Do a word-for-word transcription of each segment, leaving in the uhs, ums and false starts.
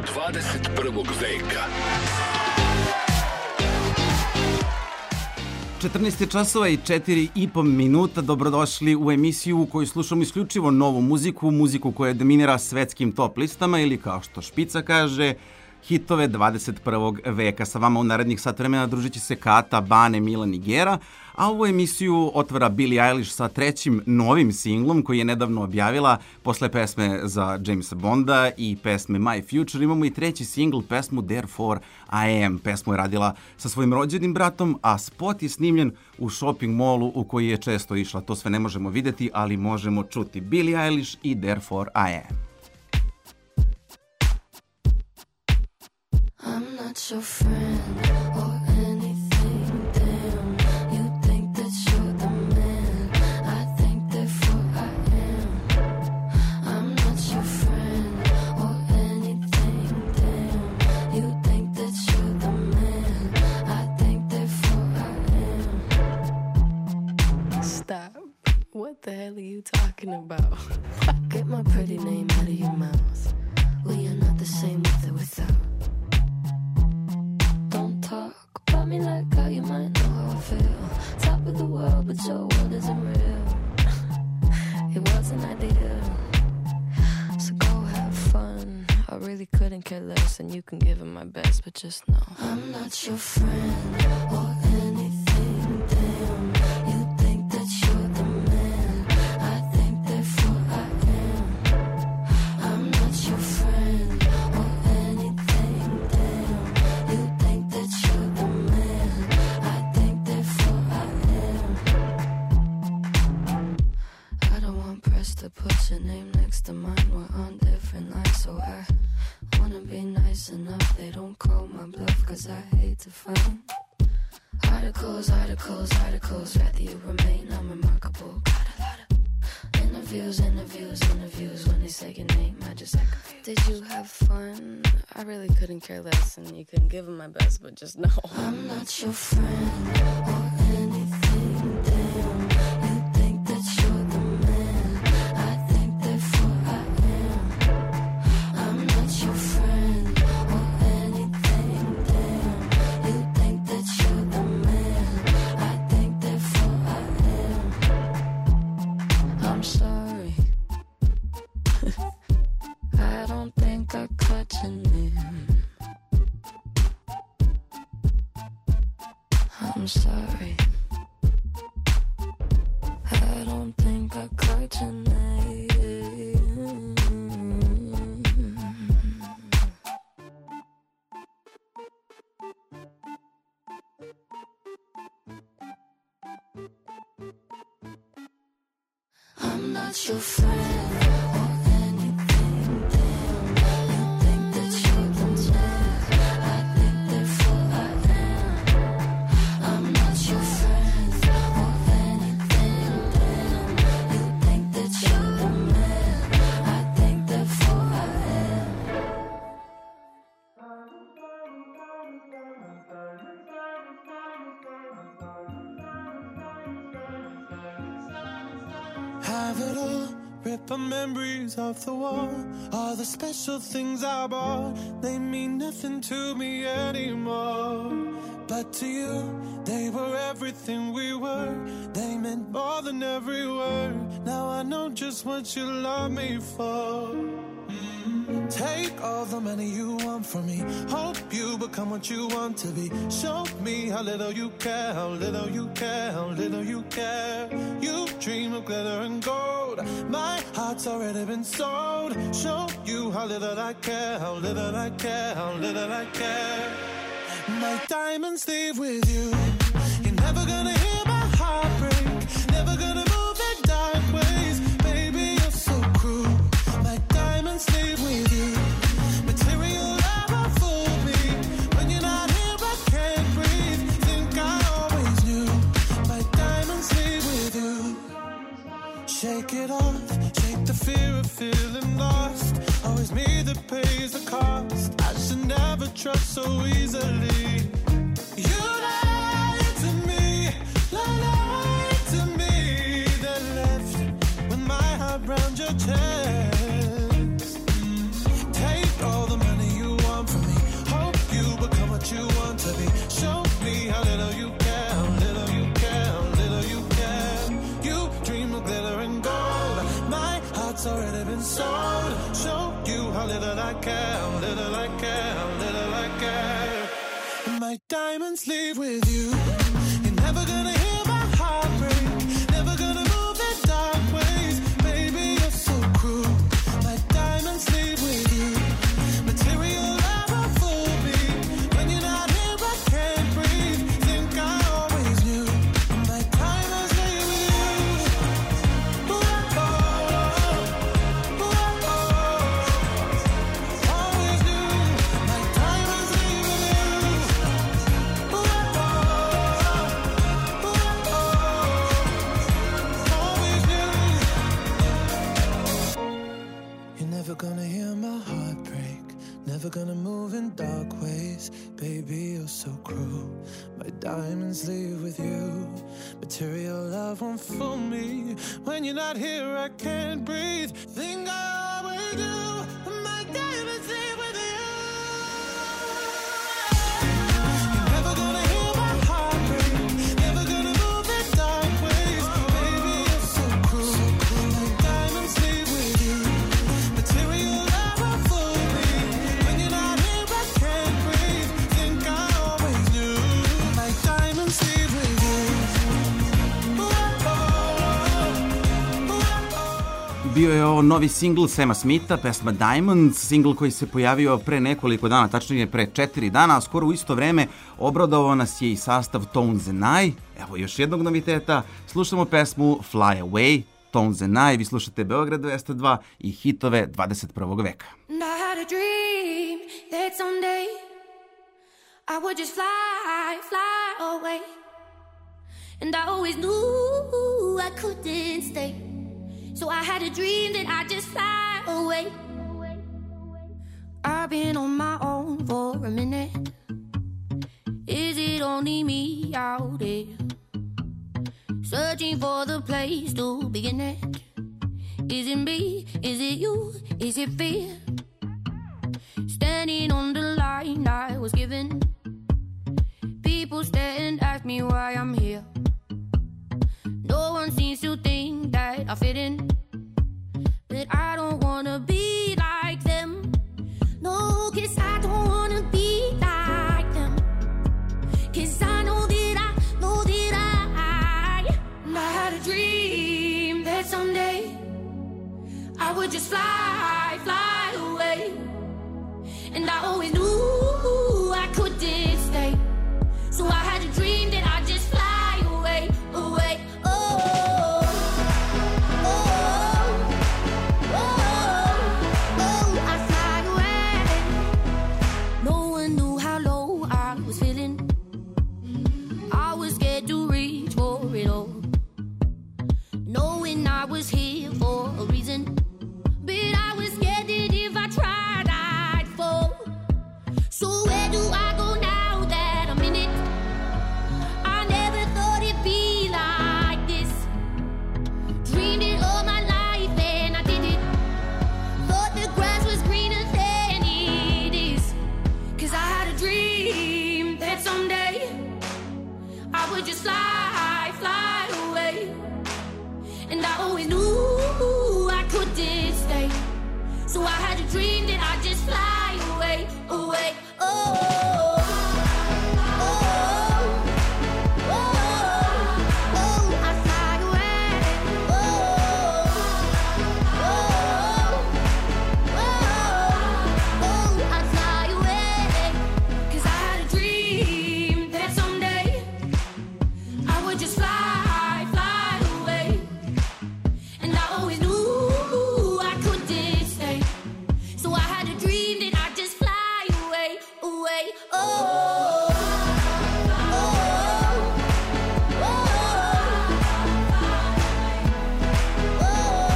dvadeset prvog veka. četrnaest je časova i četiri i po minuta. Dobrodošli u emisiju u kojoj slušamo isključivo novu muziku, muziku koja dominira svetskim top listama ili, kao što Špica kaže, hitove dvadeset prvog veka. Sa vama u narednih sat vremena družit će se Kata, Bane, Milan i Gera, a ovu emisiju otvara Billie Eilish sa trećim novim singlom koji je nedavno objavila. Posle pesme za Jamesa Bonda i pesme My Future imamo i treći singl, pesmu Therefore I Am. Pesmu je radila sa svojim rođenim bratom, a spot je snimljen u shopping mallu u koji je često išla. To sve ne možemo vidjeti, ali možemo čuti. Billie Eilish i Therefore I Am. I'm not your friend or anything, damn. You think that you're the man, I think therefore I am. I'm not your friend or anything, damn. You think that you're the man, I think therefore I am. Stop. What the hell are you talking about? Get my pretty name out of your mouth. We are not the same with or without. Talk about me like how you might know how I feel. Top of the world, but your world isn't real. It wasn't ideal. So go have fun. I really couldn't care less, and you can give it my best, but just know I'm not your friend or anything, damn. You think that you're the man, I think therefore I am. I'm not your friend or anything, damn. You think that you're the man, I think therefore I am. I don't want press to put your name next to mine. We're on different lines, so I wanna be nice enough they don't call my bluff, cause I hate to find articles, articles, articles. Rather you remain unremarkable. Got a lot of interviews, interviews, interviews. When they say your name, I just act confused. Did you have fun? I really couldn't care less, and you couldn't give them my best, but just know I'm not your friend or anything, damn. You think that you're the man, I think therefore I am. I'm not your friend or anything, damn. You think that you're the man, I think therefore I am. I'm sorry. I don't think I caught your name. I'm sorry. I don't think I caught your name. I'm not your friend or anything, damn. You think that you're the man, I think therefore I am. I'm not your friend or anything, damn. You think that you're the man, I think therefore I am. Have it all, rip our memories off the wall. All the special things I bought, they mean nothing to me anymore. But to you, they were everything we were. They meant more than every word. Now I know just what you love me for. Mm. Take all the money you want from me. Hope you become what you want to be. Show me how little you care, how little you care, how little you care. You dream of glitter and gold. My heart's already been sold. Show you how little I care, how little I care, how little I care. My diamonds leave with you. You're never gonna hear my heart break. Never gonna move in dark ways. Baby, you're so cruel. My diamonds leave with you. Material never fooled me. When you're not here, I can't breathe. Think I always knew. My diamonds leave with you. Shake it off. Shake the fear of feeling lost. Always me that pays the cost. I should never trust so easily. You lied to me, lied to me. Then left with my heart round your chest. Take all the money you I care, little I care, little I care. And my diamonds leave with you. You're never gonna hear my heart break, never gonna move in dark ways. Baby, you're so cruel. My diamonds leave with you. Material love won't fool me. When you're not here, I can't breathe. Think I always knew. My diamonds leave with you. Ooh, oh, ooh, oh, always knew. My diamonds leave with you. Ooh, oh, ooh, always knew. You're never gonna hear my heart break, never gonna move in dark ways. Baby, you're so cruel. My diamonds leave with you. Material love won't fool me. When you're not here, I can't breathe. Think I always do. My diamonds leave with you. You're never gonna hear my heart break, never gonna move in dark ways. Baby, you're so cruel. My diamonds leave with you. Material love won't fool me. When you're not here, I can't breathe. Think I always knew. My diamonds leave with you. Ooh, oh, ooh, oh. Bio je ovo novi singl Sama Smitha, pesma Diamonds, singl koji se pojavio pre nekoliko dana, tačnije pre četiri dana, a skoro u isto vreme obradovao nas je i sastav Tones and I. Evo još jednog noviteta, slušamo pesmu Fly Away, Tones and I, vi slušate Beograd dvesta dva i hitove dvadeset prvog veka. And I had a dream that someday I would just fly, fly away. And I always knew I couldn't stay. So I had a dream that I'd just fly away. I've been on my own for a minute. Is it only me out there? Searching for the place to begin it. Is it me? Is it you? Is it fear? Standing on the line I was given. People stare and ask me why I'm here. No one seems to think that I fit in, but I don't wanna be like them. No, 'cause I don't wanna be like them. 'Cause I know that I, know that I, and I had a dream that someday I would just fly, fly away. And I always knew I couldn't stay. So I had a dream that I'd just fly away, away. Oh, oh, oh, oh, I'd fly away. No one knew how low I was feeling. I was scared to reach for it all, knowing I was here for a reason. But I was scared that if I tried, I'd fall. So where do I go now that I'm in it? I never thought it'd be like this. Dreamed it all my life and I did it. Thought the grass was greener than it is. 'Cause I had a dream that someday I would just fly, fly away. And I always knew I couldn't stay. So I had a dream that I'd just fly away, away. Oh, oh, oh, oh, I'd fly away. Oh, oh, oh, oh, I'd fly away. 'Cause I had a dream that someday I would just fly, fly away. And I always knew I couldn't stay. So I had a dream that I'd just fly away, away. Oh, oh, oh, oh,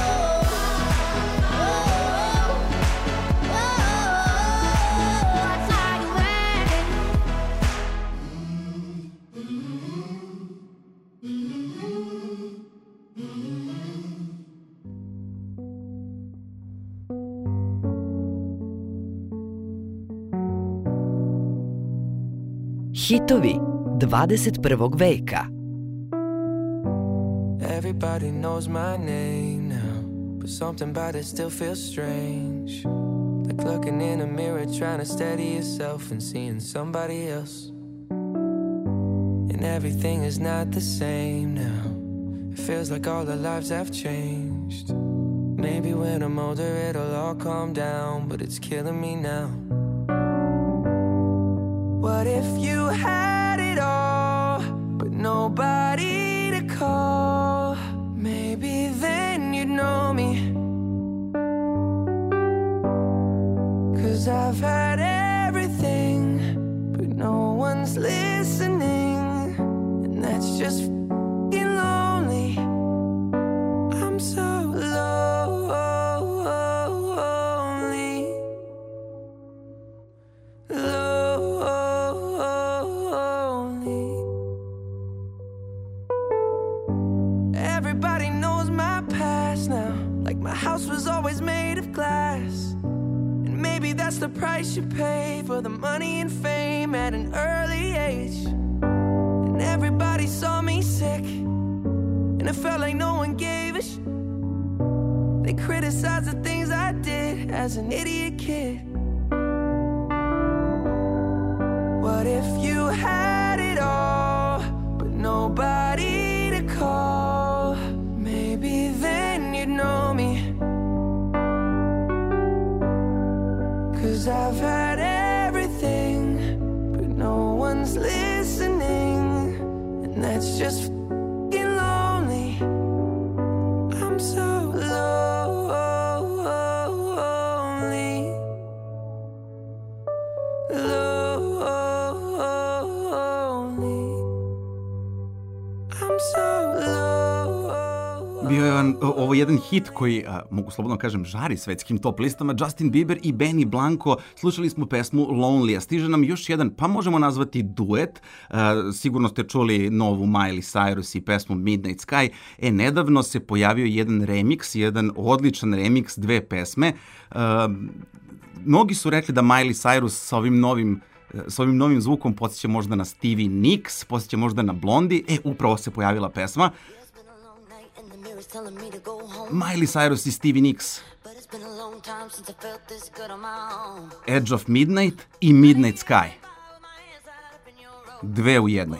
I'd fly away. Hitovi dvadeset prvog veka. Everybody knows my name now, but something about it still feels strange. The like looking in a mirror, trying to steady yourself and seeing somebody else. And everything is not the same now. It feels like all our lives have changed. Maybe when I'm older it'll all calm down, but it's killing me now. What if you had it all, but nobody to call? Maybe then you'd know me. 'Cause I've had everything, but no one's listening. And that's just f***ing lonely. I'm so lonely. Lonely. Everybody knows my past now, like my house was always made of glass. And maybe that's the price you pay for the money and fame at an early age. And everybody saw me sick, and it felt like no one gave a sh**. They criticized the things I did as an idiot kid. What if you had it all, but nobody to call? Maybe then you'd know me. 'Cause I've had everything, but no one's listening. And that's just f***ing lonely. I'm so lonely. Lonely. I'm so lonely. Bio je on, ovo je jedan hit koji, a, mogu slobodno kažem, žari svetskim top listama. Justin Bieber i Benny Blanco. Slušali smo pesmu Lonely, a stiže nam još jedan, pa možemo nazvati duet. A, sigurno ste čuli novu Miley Cyrus i pesmu Midnight Sky. E, nedavno se pojavio jedan remix, jedan odličan remix dve pesme. A, mnogi su rekli da Miley Cyrus sa ovim novim s ovim novim zvukom podsjeća možda na Stevie Nicks, podsjeća možda na Blondie. E, upravo se pojavila pesma. Miley Cyrus i Stevie Nicks. Edge of Midnight i Midnight Sky. Dve u jednoj.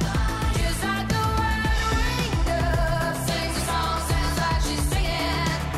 Just like the wind, wind, sings a song, sounds like she's singing.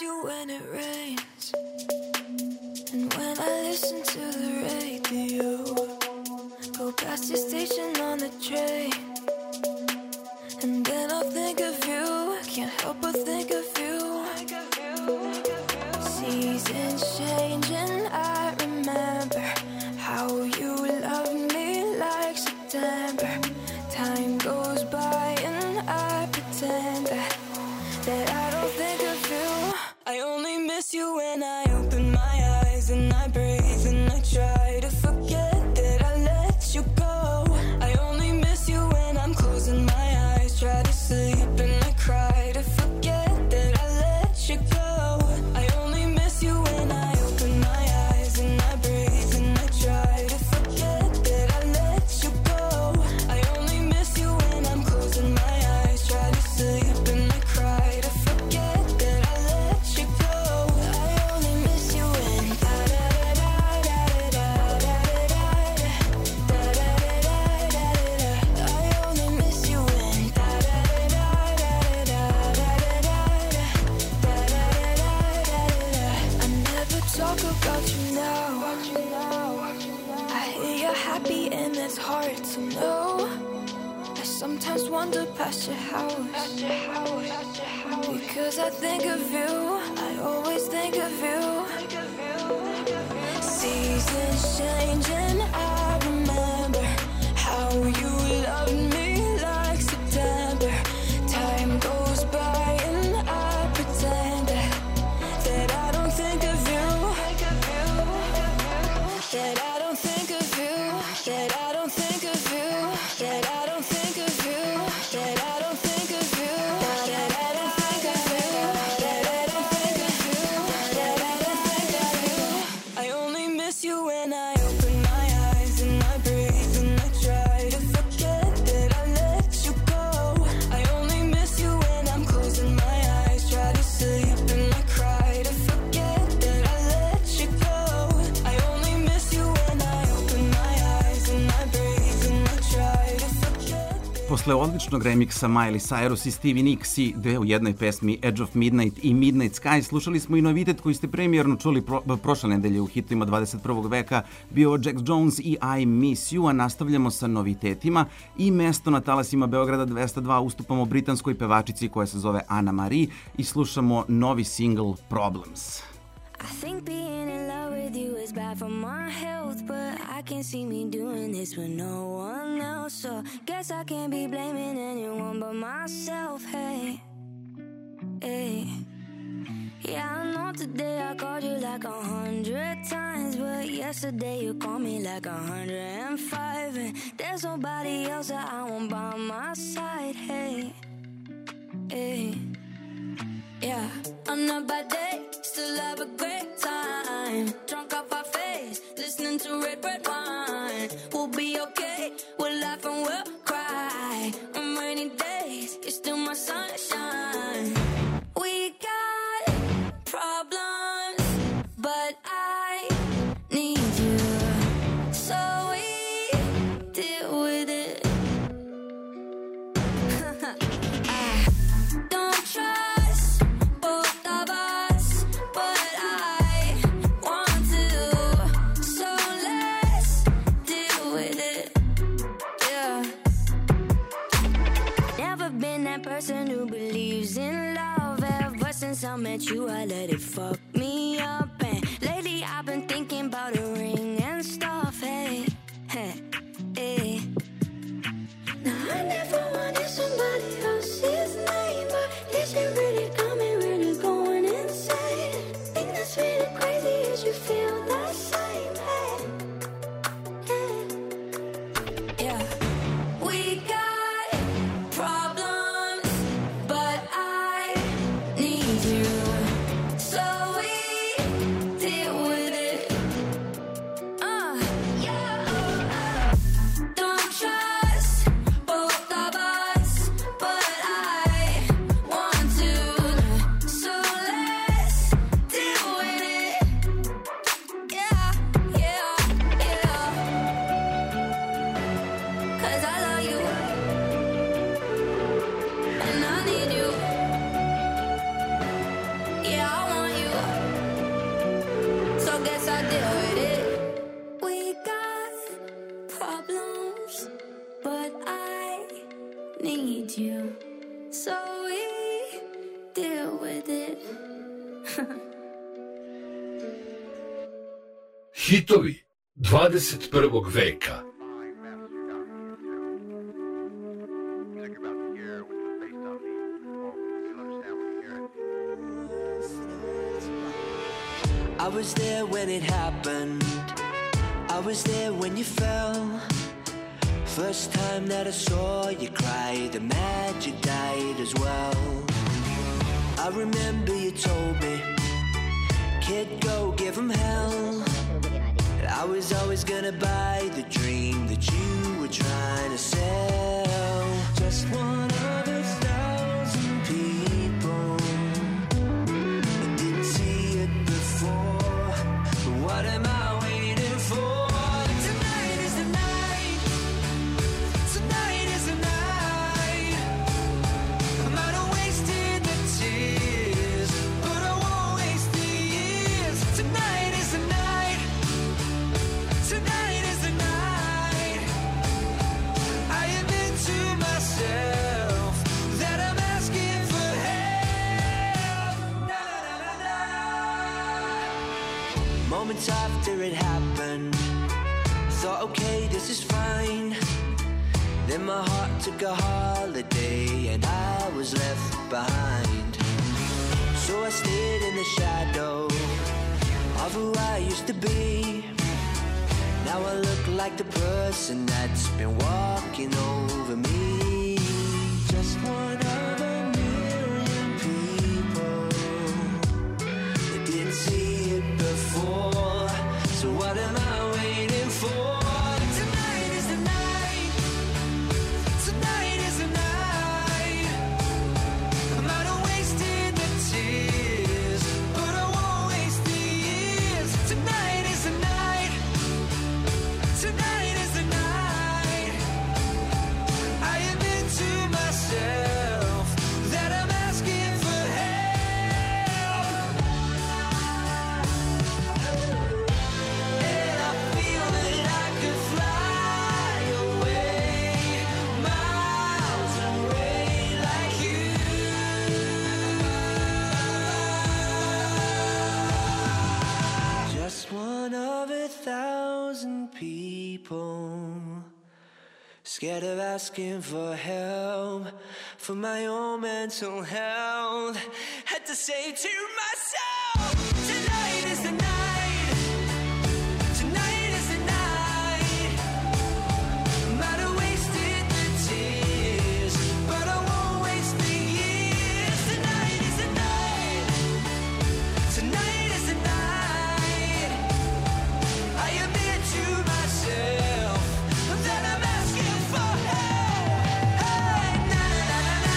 you when it rains, and when I listen to the radio, go past your station on the train, and then I'll think of you. I can't help but think of you. Seasons change and I remember how you loved me like September. Time goes by and I pretend that, that I don't think of you. I only miss you when I open my eyes and I breathe and I try to forget that I let you go. I only miss you when I'm closing my eyes, try to sleep and I cry to forget that I let you go. I only miss you when I open my eyes and I breathe and I try to forget that I let you go. I only miss you when I'm closing my eyes, try to sleep and I cry to forget that I let you go. I only miss you when da da da da da da da da da da da da da. I only miss you when da da da da da da da da da da. I never talk about you now. I hear you're happy and that's hard to know. I sometimes wander past your house, because I think of you. I always think of you. Seasons change and I remember how you loved me like September. Time goes by and I pretend that, that I don't think of you. That I don't think of you. That I don't think of you. That I don't think of you. That I don't think of you. That I don't think of you. That I don't think of you. That I don't think of you. I only miss you when I open my eyes and I breathe and I try to forget that I let you go. I only miss you when I'm closing my eyes, try to sleep and I cry to forget that I let you go. I only miss you when I open my eyes and I breathe and I try to forget. Posle odličnog remiksa Miley Cyrus i Stevie Nicks i dve u jednoj pesmi Edge of Midnight i Midnight Sky, slušali smo i novitet koji ste premijerno čuli pro, prošle nedelje u hitovima dvadeset prvog veka, bio Jax Jones i I Miss You, a nastavljamo sa novitetima i mesto na talasima Beograda dvesta dva ustupamo britanskoj pevačici koja se zove Anna Marie i slušamo novi single Problems. I think being in love with you is bad for my health, but I can't see me doing this with no one else. So guess I can't be blaming anyone but myself. Hey, hey. Yeah, I know today I called you like a hundred times, but yesterday you called me like a hundred and five. And there's nobody else that I want by my side. Hey, hey. Yeah, on a bad day, still have a great time. Drunk off our face, listening to red, red wine. We'll be okay, we'll laugh and we'll cry. On rainy days, you're still my sunshine. We got problems, but I need you, so we deal with it. I don't trust both of us, but I want to, so let's deal with it. Yeah. Never been that person who believes in love. Ever since I met you, I let it fuck me up. And lately I've been thinking about a ring and stuff. Hey, hey, hey. Now I never wanted somebody else's name, but this shit really got me really going insane. Thing that's really crazy is you feel the same. Hey, hey. Yeah. We got problems, but I need you, so we deal with it. Uh, so we deal with it. Hitovi dvadeset prvog veka. I was there when it happened. I was there when you fell. First time that I saw you cry, the magic died as well. I remember you told me, kid, go give him hell. I was always gonna buy the dream that you were trying to sell. Just one of a thousand people that didn't see it before. But what am I waiting for? Tonight is the night. Tonight is the night. I might have wasted the tears, but I won't waste the years. Tonight is the night. Tonight is the night. I admit to myself that I'm asking for help. Na, na, na, na. Moments after it happened, thought, okay, this is fine. Then my heart took a holiday and I was left behind. So I stayed in the shadow of who I used to be. Now I look like the person that's been walking over me. Just one of a million people that didn't see it before. So what am I waiting for? Tonight is the night. Tonight is the night. I might have wasted the tears, but I won't waste the years. Tonight is the night. Tonight is the night. I admit to myself that I'm asking for help. And I feel that I could fly away, miles away like you. Just one of a thousand people, scared of asking for help, for my own mental health. Had to say to myself, tonight is the night. Tonight is the night. Might have wasted the tears, but I won't waste the years. Tonight is the night. Tonight is the night. I admit to myself that I'm asking for help. Hey, na, na, na, na.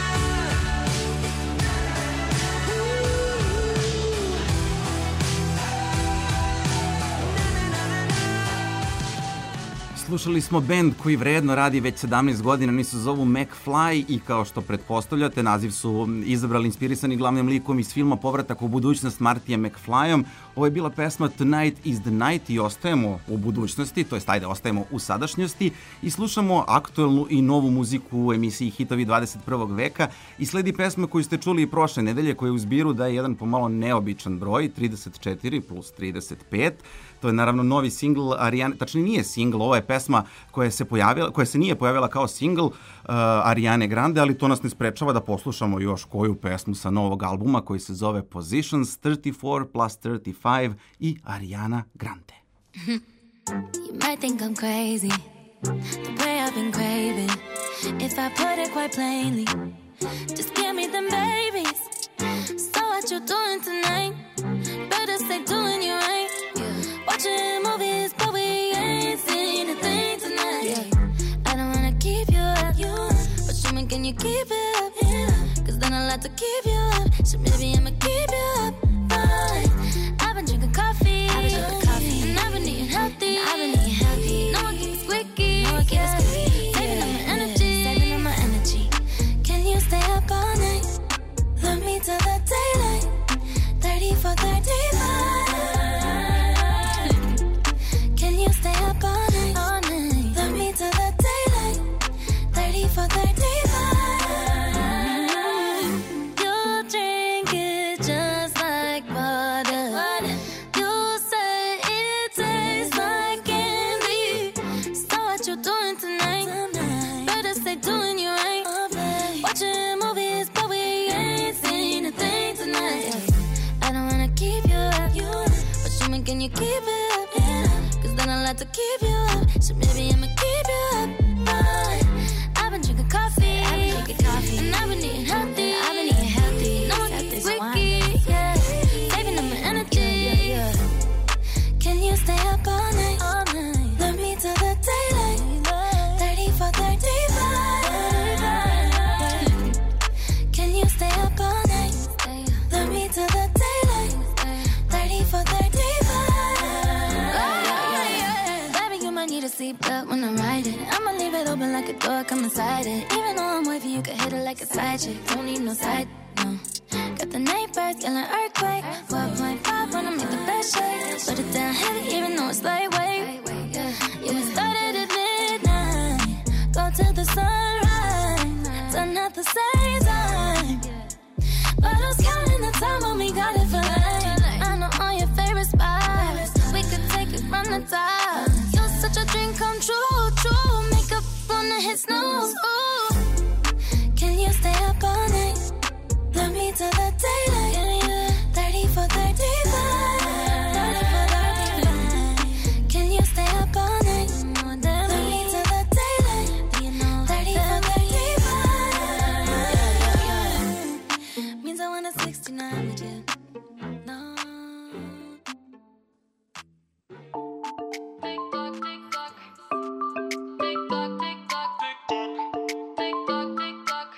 Slušali smo bend koji vredno radi već sedamnaest godina, oni se zovu McFly i kao što pretpostavljate, naziv su izabrali inspirisani glavnim likom iz filma Povratak u budućnost Martijem McFlyom. Ovo je bila pesma Tonight is the Night i ostajemo u budućnosti, to jest ajde, ostajemo u sadašnjosti i slušamo aktuelnu i novu muziku u emisiji Hitovi dvadeset prvog veka i sledi pesma koju ste čuli i prošle nedelje koja je u zbiru da je jedan pomalo neobičan broj, trideset četiri plus trideset pet. To je naravno novi singl Ariane, tačnije nije singl, ovo je pesma koja se pojavila, koja se nije pojavila kao singl uh, Ariane Grande, ali to nas ne sprečava da poslušamo još koju pesmu sa novog albuma koji se zove Positions thirty four plus thirty five i Ariana Grande. You might think I'm crazy, the way I've been craving. If I put it quite plainly, just give me them babies. So what you doing tonight? Better stay doing you right. Watching movies, but we ain't seen a thing tonight. Yeah. I don't wanna keep you up, you, but show me, can you keep it up? Yeah. Cause then I like to keep you up, so maybe I'ma keep you up. Fine. I've been drinking coffee, I've been drinking coffee, and I've been eating healthy. I've been eating healthy. No one keeps squeaky, no one keeps yeah. squeaky. Saving up my energy, saving up my energy. Can you stay up all night? Love me till the daylight. Thirty for thirty-five. Can you stay up all night? All night. Love me till the daylight. Thirty for thirty-five. you keep it up, yeah. Cause then I like to keep you up. So maybe I'ma keep you up. Uh, I've been drinking coffee. I've been drinking coffee. And I've been eating healthy. I've been eating healthy. No one gets wiki, yeah. Saving up my energy. Yeah, yeah, yeah. Can you stay up all night? All night. Love me till the daylight. thirty-four, thirty-five. Can you stay up all night? Love me till the daylight. thirty-four, thirty-five. Baby, you might need to sleep up when I'm riding. I'ma leave it open like a door, come inside it. Even though I'm wavy, you can hit it like a side chick. Don't need no side, no. Got the neighbors yelling earthquake. four point five when I make the best shake. Put it down heavy even though it's lightweight. Yeah, we started at midnight. Go till the sunrise. Done at the same time. But I was counting the time when we got it for life. I know all your favorite spots. We could take it from the top. You're such a dream come true, true. Makeup on the hit snooze. Ooh. Can you stay up all night? Love me till the daylight. thirty-four, thirty-five. Can you stay up all night? Love me till the daylight. thirty-four, thirty-five. Means I want a sixty-nine with you. No. Tick tock, tick tock. Tick tock, tick tock. Tick tock, tick tock.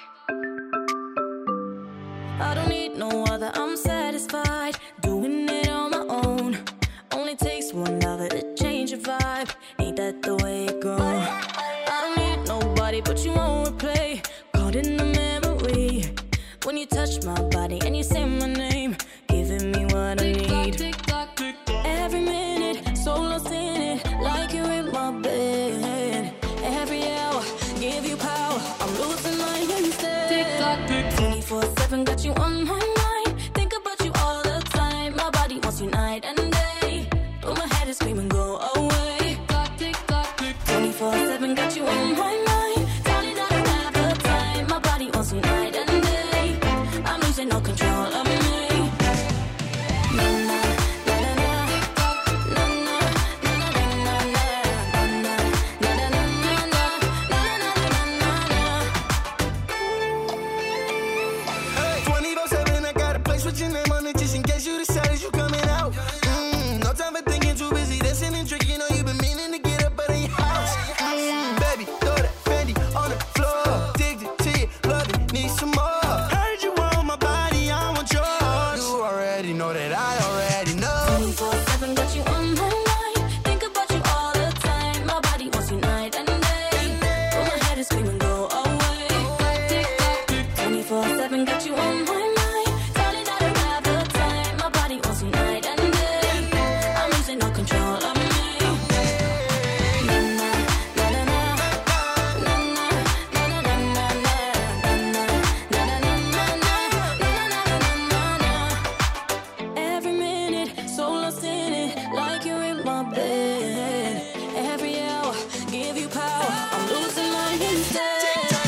I don't need no other, I'm satisfied. Doing it on my own. Only takes one lover to change your vibe. Ain't that the way it goes? I don't need nobody but you won't replay. Caught in the memory. When you touch my body and you say my name, giving me what I need. Every minute, so lost in it, like you're in my bed. Every hour, give you power, I'm losing my instead. twenty-four seven, got you on my mind. Think about you all the time. My body wants you night and day. But my head is screaming, go away. twenty-four seven, got you on my mind. Darling, I don't have the time. My body wants you night and day. I'm losing no control of me. Na na na na na na na na na na na na twenty-four seven, I got a place with your name on it just in case you decide you coming out. Mm, no time for thinking, too busy dancing and drinking. Know you been meaning to get up out of your house. Mm, baby, throw that Fendi on the floor. Addicted to you, love it, need some more. Heard you want my body, I want yours. You already know that I already know. twenty-four seven, got you on my mind. Think about you all the time. My body wants you night and day. But my head is screaming, go away. twenty-four seven, got you on my mind. Darling, I don't have the time. My body wants you night and day. I'm losing no control of me. Na na na na na na na na na na na na. Every minute, so lost in it, like you're in my bed. Every hour, give you power, I'm losing my instead.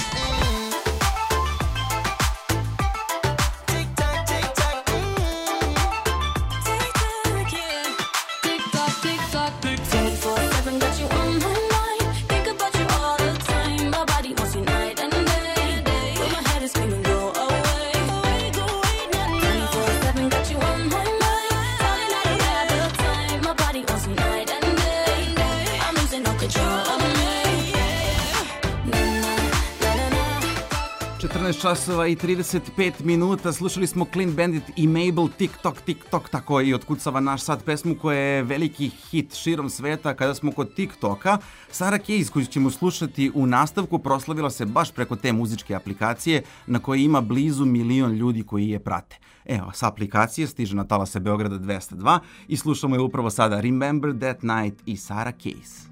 Tick tock, tick tock, mm. Tick tock, yeah. Tick tock, tick tock. twenty-four seven, got you on my mind. Think about you all the time. My body wants you night and day. But my head is screaming, go away. twenty-four seven, got you on my mind. Darling, I don't have the time. My body wants you night and day. I'm losing no control of me. Na na na na na. četrnaest časova i trideset pet minuta, slušali smo Clean Bandit i Mabel, TikTok, TikTok, tako i otkucava naš sad pesmu koja je veliki hit širom sveta. Kada smo kod TikToka, Sarah Case, koju ćemo slušati u nastavku, proslavila se baš preko te muzičke aplikacije na kojoj ima blizu milion ljudi koji je prate. Evo, sa aplikacije stiže na talase Beograda dvesta dva i slušamo je upravo sada Remember That Night i Sarah Case.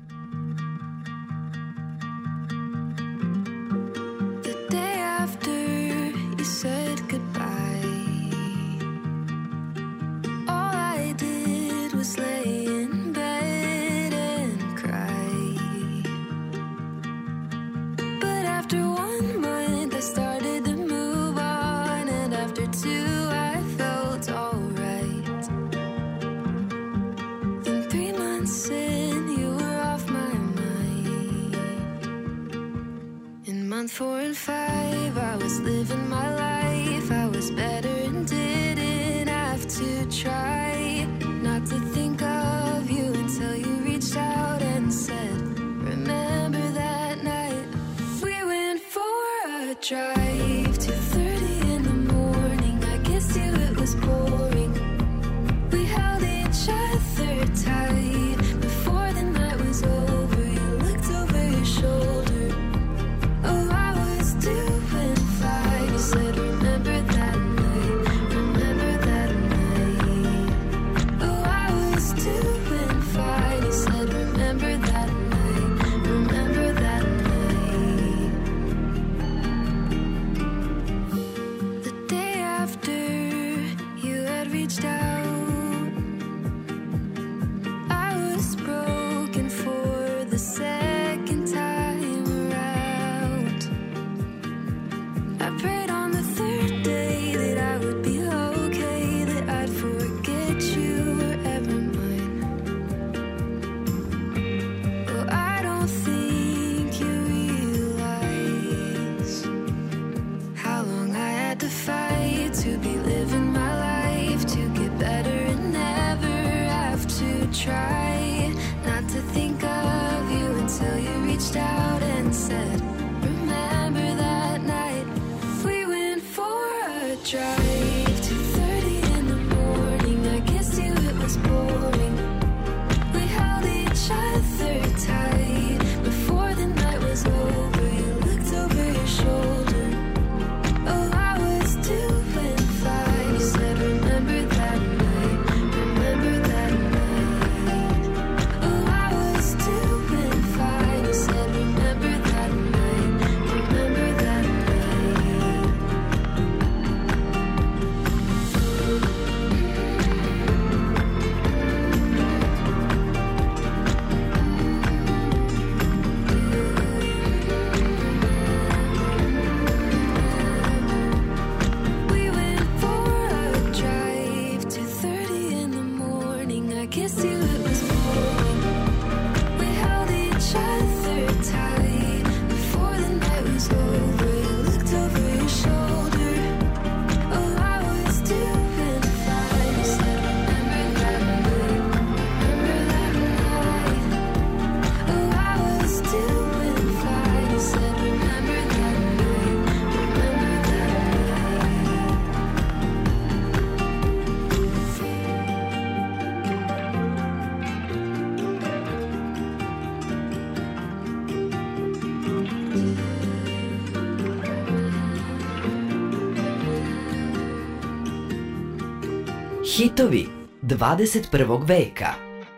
The day after you said goodbye, all I did was lay in bed and cry. But after one month I started to move on, and after two I felt alright. drive, two thirty in the morning. I kissed you, it was boring. We held each other tight before the night was over. You looked over your shoulder. Oh, I was doing fine. You said, remember that night, remember that night. Oh, I was doing fine. You said, remember that night, remember that night. The day after you had reached out, I was broken for the second time around. I prayed on the third day that I would be okay, that I'd forget you were ever mine. Oh, I don't think you realize how long I had to fight to be living my life, to get better and never have to try not to think of you until you reached out and said, remember that night we went for a drive, two thirty in the morning. I kissed you, it was boring. We held each other tight before the night was over. You looked over your shoulder. Oh, I was doing fine. You said, remember that night, remember that night. Oh, I was doing fine. You said, remember that night, remember that night. We went for a drive, two thirty in the morning. I kissed you, it was boring. We held each other tight before the night was over. You looked over your shoulder. Oh, I was doing fine. You said, remember that night, remember that night. Oh, I was doing fine. You said, remember that night, remember that night. Hitovi dvadeset prvog veka.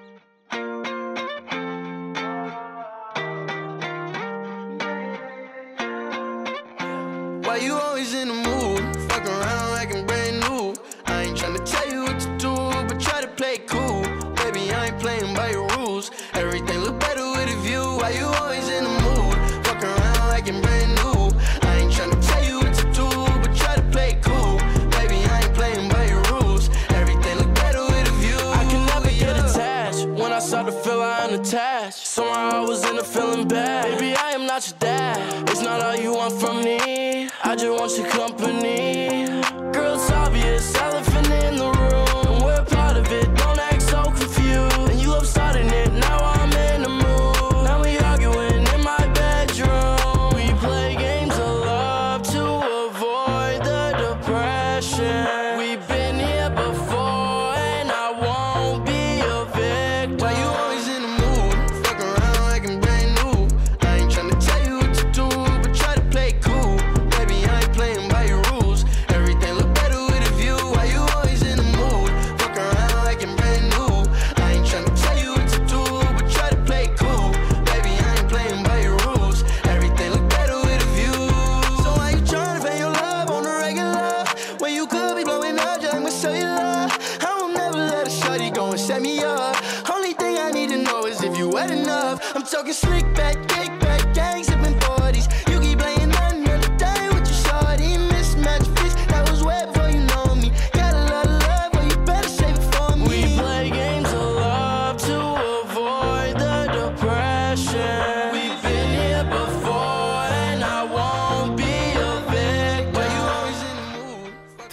Why you always in the mood? Fuck around like I'm brand new. I ain't tryna tell you what to do, but try to play cool. Baby, I ain't playing by your rules. Everything look better with a view. Why you always in the mood? Fuck around like I'm brand new. I ain't tryna tell you what to do, but try to play cool. Baby, I ain't playing by your rules. Everything look better with a view. I can never get attached. When I start to feel I unattached, somehow I was in a feeling bad. Baby, I am not your dad. It's not all you want from me. I just want your company. Girl, it's obvious, elephant in the room, and we're part of it. Don't act so confused. And you love starting it. Now I'm in the mood. Now we arguing in my bedroom. We play games of love to avoid the depression. We've been here before, and I won't be a victim. Why you always in the mood? Fuck around like I'm brand new. I ain't tryna tell you what to do, but try to play cool. Baby, I ain't playing by your rules. Everything look better with a view. Why you always in the mood? Fuck around like I'm brand new. I ain't tryna tell you what to do, but try to play cool. Baby, I ain't playing by your rules. Everything look better with a view. So why you tryna pay your love on the regular when you could be blowing up just like my cellular? I won't never let a shorty go and set me up. Only thing I need to know is if you wet enough. I'm talking slick back, kick back, gang sipping forties. You keep playing another day with your shorty. Mismatch fish, that was way before you know me. Got a lot of love, but you better save it for me. We play games of love to avoid the depression. We've been here before, and I won't be a victim. Why you always in the mood?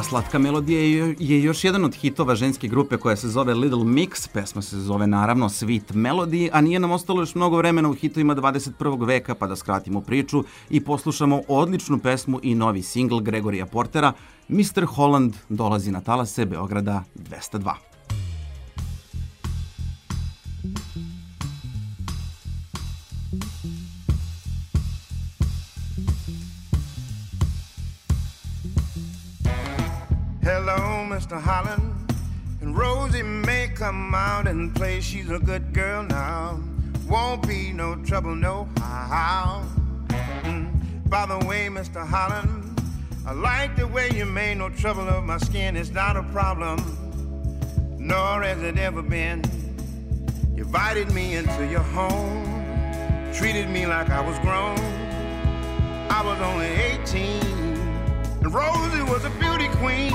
Ova slatka melodija je još jedan od hitova ženske grupe koja se zove Little Mix. Pesma se zove naravno Sweet Melody, a nije nam ostalo još mnogo vremena u hitovima dvadeset prvog veka, pa da skratimo priču i poslušamo odličnu pesmu i novi singl Gregorija Portera. mister Holland dolazi na talase Beograda dvesta dva. Hello, Mister Holland, and Rosie may come out and play. She's a good girl now, won't be no trouble, no how. Mm. By the way, Mister Holland, I like the way you made no trouble of my skin. It's not a problem, nor has it ever been. You invited me into your home, treated me like I was grown. I was only eighteen, and Rosie was a beauty queen.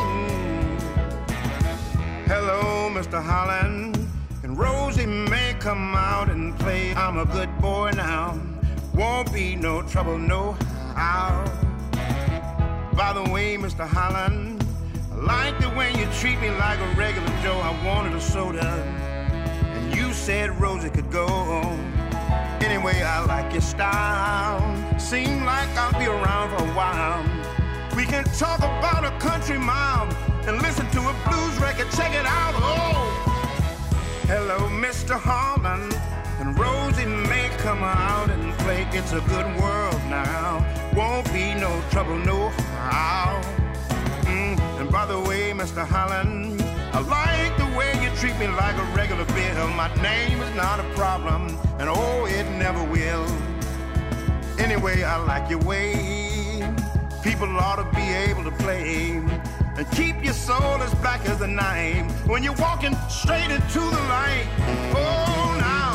Hello, Mister Holland, and Rosie may come out and play. I'm a good boy now, won't be no trouble, no how. By the way, Mister Holland, I like the way you treat me like a regular Joe. I wanted a soda, and you said Rosie could go. Anyway, I like your style, seem like I'll be around for a while. We can talk about a country mile and listen to a blues record, check it out, oh! Hello, Mister Holland, and Rosie may come out and play. It's a good world now, won't be no trouble, no how. Mm. And by the way, Mister Holland, I like the way you treat me like a regular bill. My name is not a problem, and oh, it never will. Anyway, I like your way. People ought to be able to play and keep your soul as black as the night when you're walking straight into the light. Oh, now.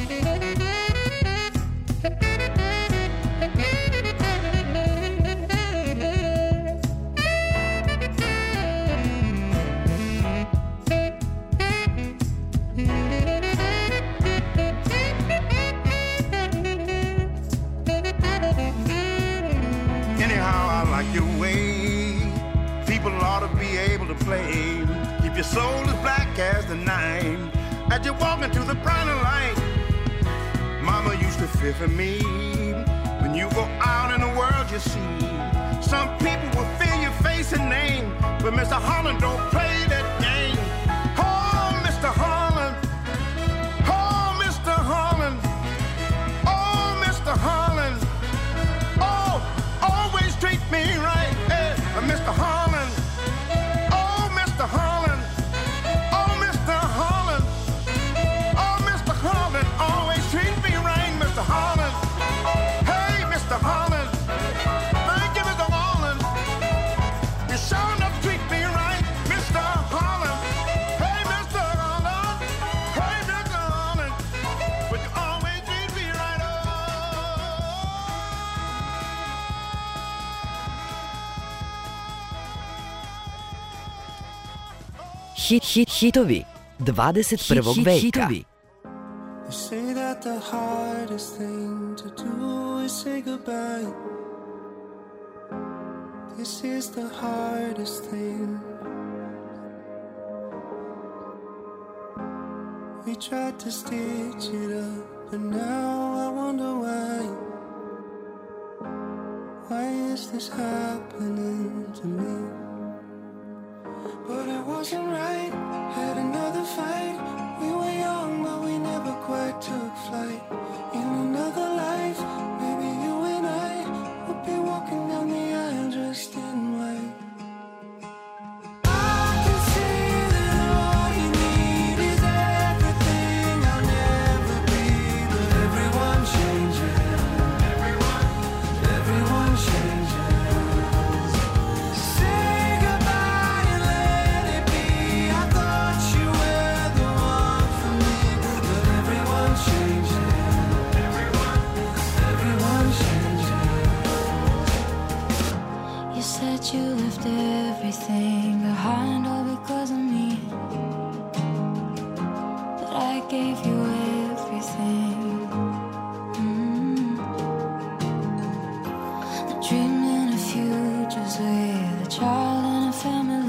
Play. Keep your soul as black as the night as you walk into the brighter light. Mama used to fear for me when you go out in the world. You see, some people will fear your face and name, but Mister Holland don't play that game. Oh, Mister Holland, oh, Mister Holland, oh, Mister Holland, oh, always treat me right, hey, Mister Holland. Holland, oh Mister Holland, oh Mister Holland, always treat me right, Mister Holland. Hey, Mister Holland, thank you, Mister Holland. You sure enough treat me right, Mister Holland. Hey, Mister Holland, hey, Mister Holland, but you always treat me right. Hit, hit, hitovi dvadeset prvog veka. Hitovi. They say that the hardest thing to do is say goodbye. This is the hardest thing. We tried to stitch it up, but now I wonder why. Why is this happening to me? But it wasn't right, had another fight. We were young, but we never quite took flight. In another life, maybe you and I would be walking down the aisle dressed in white. I can see that all you need is everything I'll never be. But everyone changes, everyone, everyone changes. You left everything behind all because of me, but I gave you everything. mm. The dream and a future's with a child and a family.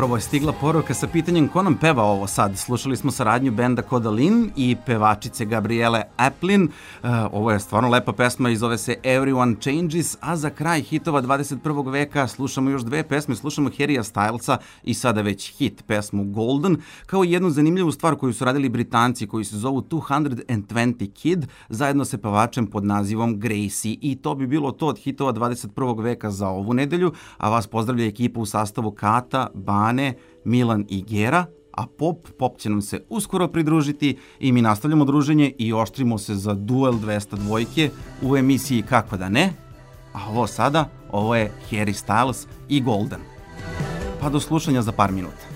Upravo je stigla poruka sa pitanjem ko nam peva ovo sad. Slušali smo saradnju benda Kodalin i pevačice Gabriele Aplin. Uh, ovo je stvarno lepa pesma i zove se Everyone Changes, a za kraj hitova dvadeset prvog veka slušamo još dve pesme. Slušamo Harrya Stylesa i sada već hit pesmu Golden, kao i jednu zanimljivu stvar koju su radili Britanci koji se zovu two twenty Kid, zajedno sa pevačem pod nazivom Gracie. I to bi bilo to od hitova dvadeset prvog veka za ovu nedelju, a vas pozdravlja ekipa u sastavu Kata, Bane, Milan i Gera, a Pop, Pop će nam se uskoro pridružiti i mi nastavljamo druženje i oštrimo se za duel dvesta dva u emisiji Kako da ne, a ovo sada, ovo je Harry Styles i Golden. Pa do slušanja za par minuta.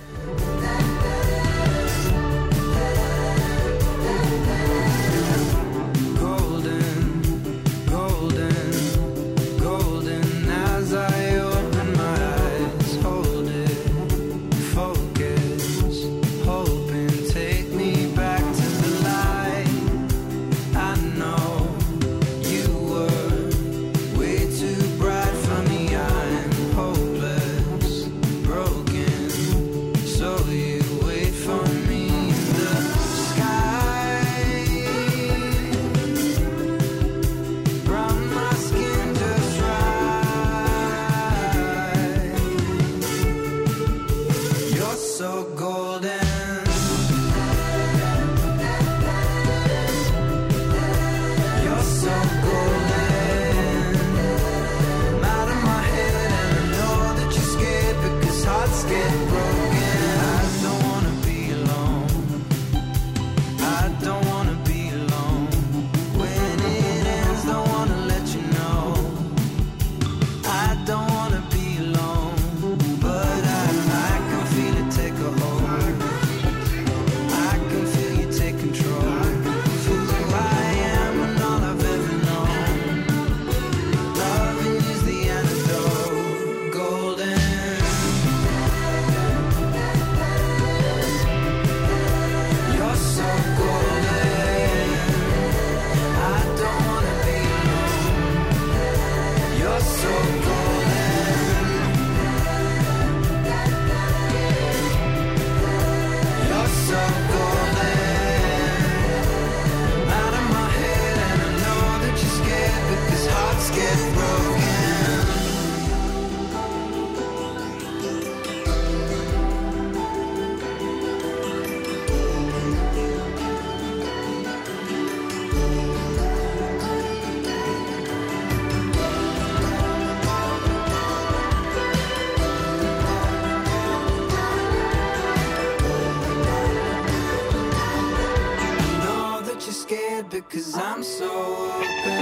Because I'm so open.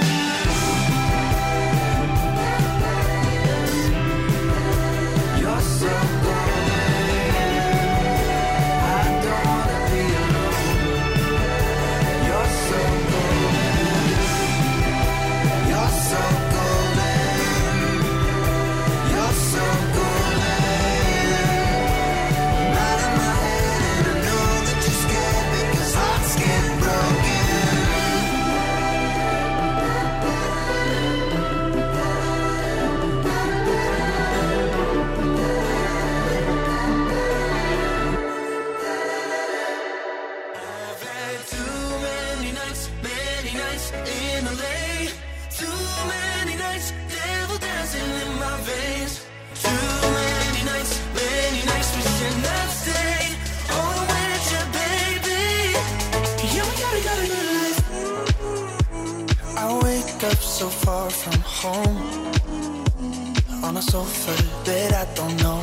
You're so golden. I don't wanna be alone. You're so golden. You're so golden. You're so golden. I'm out of my head and I know that you're scared because hearts get broken. So far from home, on a sofa bed I don't know.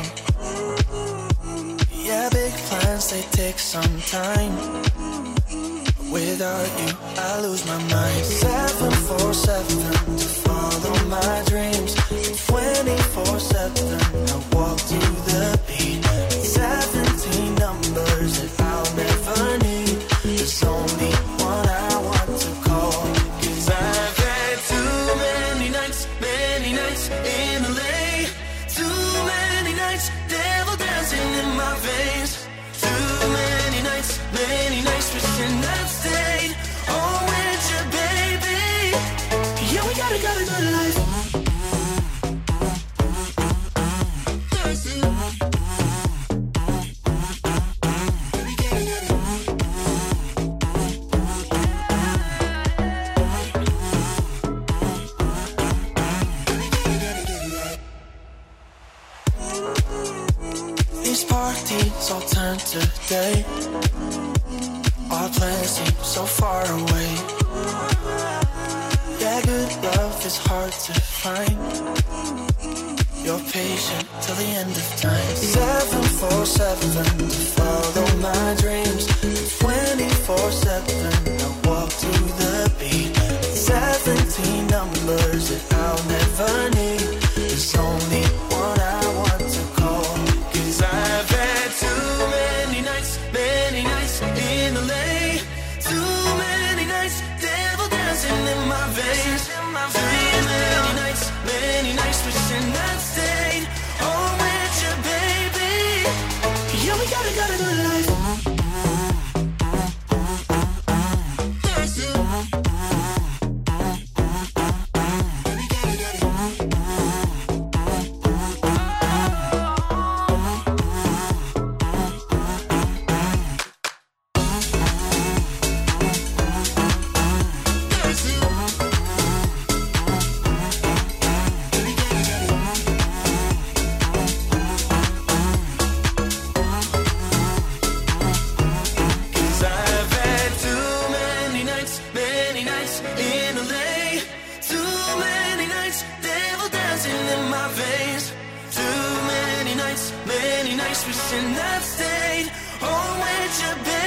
Yeah, big plans, they take some time. Without you, I lose my mind. seven four seven to follow my dreams. twenty-four seven, I walk to the beat. seventeen numbers that I'll never need. There's only one I want to call. Cause I've had too many nights, many nights in L A. Too many nights, devil dancing in my veins. Too many nights, many nights wishing I'd stayed on with you, baby. Yeah, we gotta, got a good life. day. Our plans seem so far away. Yeah, good love is hard to find. You're patient till the end of time. seven four seven to follow my dreams. twenty-four seven I walk to the beat. seventeen numbers that I'll never need. There's only one I want to call. Cause I've had too many nights, many nights in L A. Too many nights, devil dancing in my veins. Too many nights, many nights wishing I'd stayed home with you, baby. Yeah, we gotta, gotta do life. Many nights wishing I'd stayed home with you, baby.